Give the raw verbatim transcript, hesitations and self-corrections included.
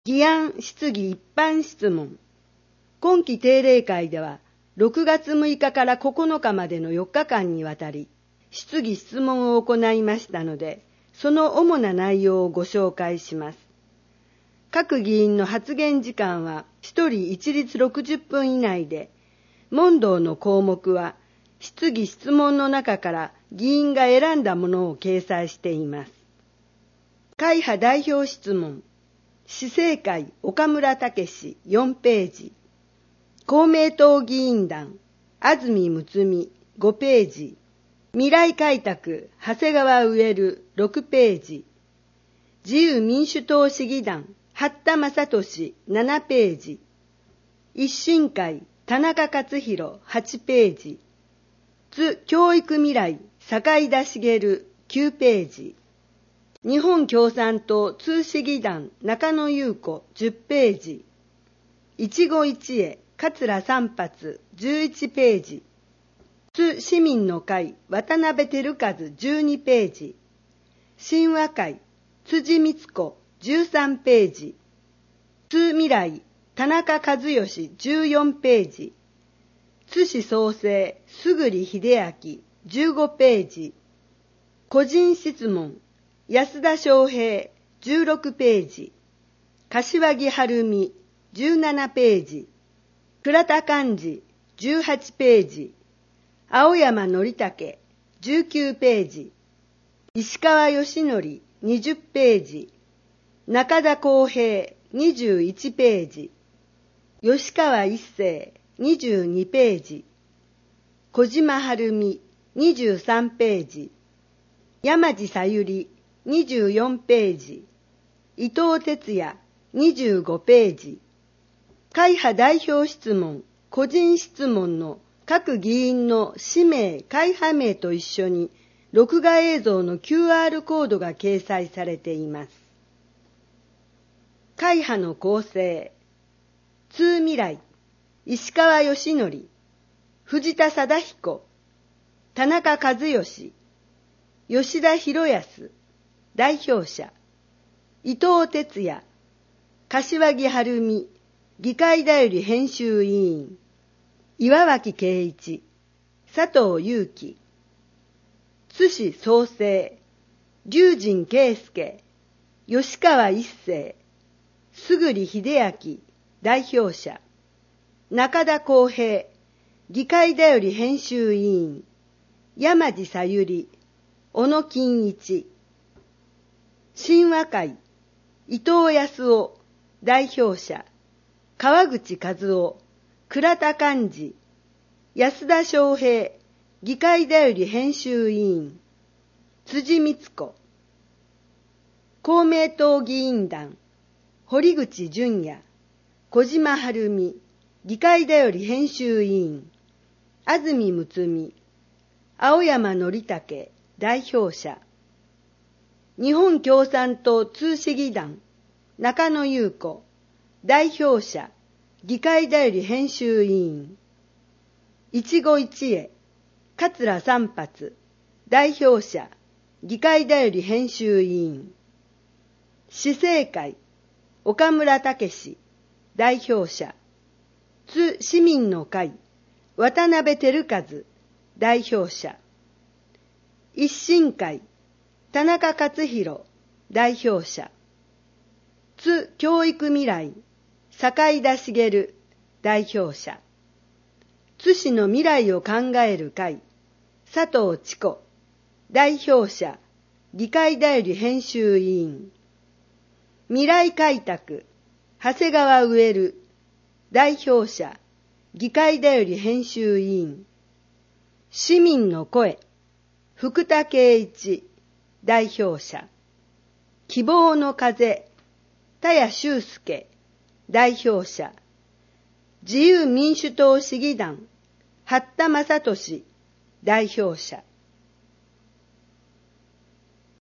議案質疑一般質問。今期定例会では、ろくがつむいかからここのかまでのよっかかんにわたり、質疑質問を行いましたので、その主な内容をご紹介します。各議員の発言時間はひとり一律ろくじゅっぷん以内で、問答の項目は、質疑質問の中から議員が選んだものを掲載しています。会派代表質問。市政会岡村武史よんページ。公明党議員団安住睦美ごページ。未来開拓長谷川植ろくページ。自由民主党市議団八田正俊ななページ。一新会田中克弘はちページ。津教育未来坂井田茂きゅうページ。日本共産党通市議団中野裕子じゅっページ。一期一会桂三発じゅういちページ。津市民の会渡辺照和じゅうにページ。神話会辻光子じゅうさんページ。津未来田中和義じゅうよんページ。津市創生菅利秀明じゅうごページ。個人質問安田昌平じゅうろくページ。柏木晴美じゅうななページ。倉田寛治じゅうはちページ。青山則武じゅうきゅうページ。石川義則にじゅっページ。中田康平にじゅういちページ。吉川一生にじゅうにページ。小島晴美にじゅうさんページ。山地さゆりにじゅうよんページ。伊藤哲也にじゅうごページ。会派代表質問、個人質問の各議員の氏名、会派名と一緒に録画映像の キューアール コードが掲載されています。会派の構成。津未来、石川義則、藤田貞彦、田中和義、吉田博康、代表者。伊藤哲也、柏木晴美、議会だより編集委員。岩脇圭一、佐藤祐樹。津市創生、龍神圭介、吉川一生、菅利秀明、代表者。中田康平、議会だより編集委員。山地さゆり、小野金一。神話会、伊藤康夫、代表者。川口和夫、倉田寛治、安田昌平、議会だより編集委員。辻光子。公明党議員団、堀口淳也、小島晴美、議会だより編集委員。安住睦美、青山則武、代表者。日本共産党通市議団、中野裕子、代表者、議会だより編集委員。一期一会、桂三発、代表者、議会だより編集委員。市政会、岡村武史、代表者。津市民の会、渡辺照和、代表者。一新会、田中克弘、代表者。津教育未来、坂井田茂、代表者。津市の未来を考える会、佐藤千子、代表者、議会だより編集委員。未来開拓、長谷川植代表者、議会だより編集委員。市民の声、福田圭一、代表者。希望の風、田谷修介、代表者。自由民主党市議団、八田正俊、代表者。